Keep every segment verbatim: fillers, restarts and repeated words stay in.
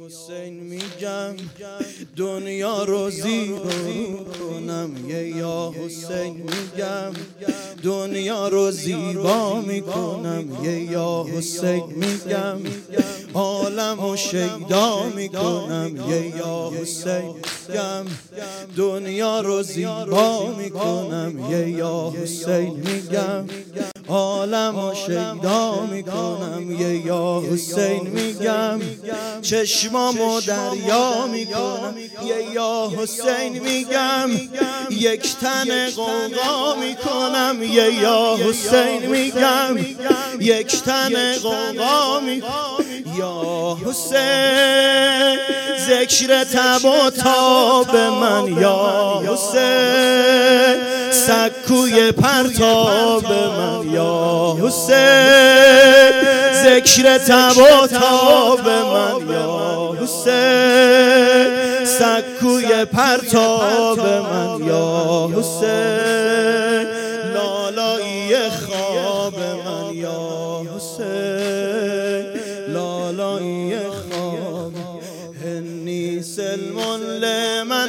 حسین میگم دنیا رو زیبا کنم، یه یا حسین میگم دنیا رو زیبا میکنم، یه یا حسین میگم عالم و شیدا میکنم، یه یا حسین میگم دنیا رو زیبا میکنم، یه یا حسین میگم عالم و شیدا میکنم، یه یا حسین میگم چشمامو دریا میکنم، یه یا حسین میگم یک تن غوغا میکنم، یه یا حسین میگم یک تن غوغا میکنم، یا حسین ذکر تب و تاب من، یا حسین سکوی پرتاب من، یا حسین ذکر تب و تاب من، یا حسین سکوی پرتاب من، یا حسین لالایی خواب من، یا حسین لالایی خواب. هنی سلم لمن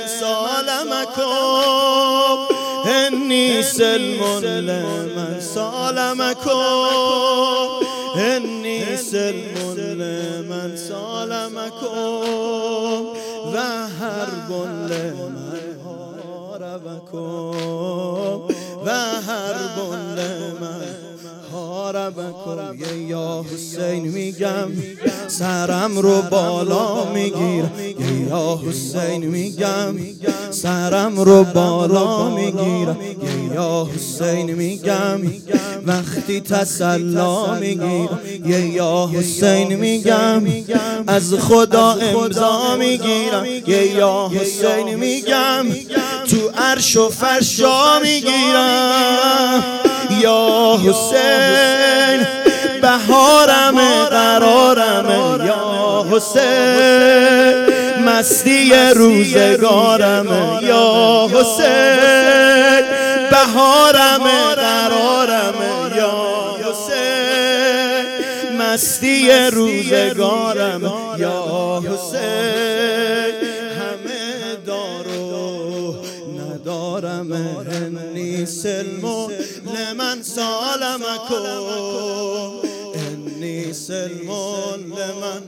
سالمکم، هنی سلم لمن سالمکم، هنی سلم لمن سالمکم و حرب لمن حاربکم، و حرب لمن حاربکم. یه یا حسین میگم سرم رو بالا میگیرم، یه یا حسین میگم سرم رو بالا میگیرم، یه یا حسین میگم وقتی تسلا میگیرم، یه یا حسین میگم از خدا امضا میگیرم، یه یا حسین میگم تو عرش و فرش جا میگیرم، یا حسین بهارم قرارم، یا حسین مستی روزگارم، یا حسین بهارم قرارم، یا حسین مستی روزگارم، یا حسین همه دارو ندارم. هنی سلم لمن سالمکم، هنی سلم لمن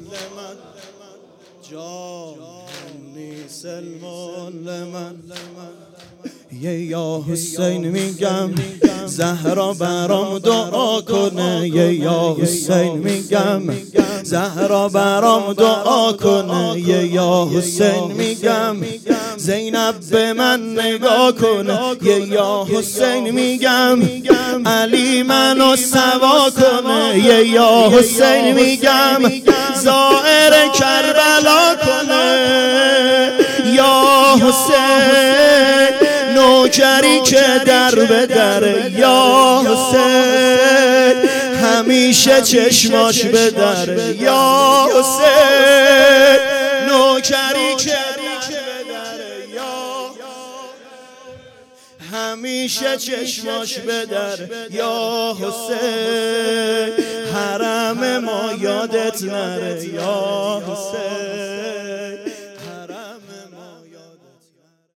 جان، هنی سلم لمن. یه یا حسین میگم زهرا برام دعا کنه، یه یا حسین میگم زهرا برام دعا کنه، یه یا حسین میگم زینب به من نگاه کنه، یه یا حسین میگم علی منو سوا کنه، یه یا حسین میگم زائر کربلا کنه، یا حسین نوکری که در به در، یا حسین همیشه چشماش به در، یا حسین نوکری که همیشه چشماش به در، یا حسین حرم ما یادت نره، یا حسین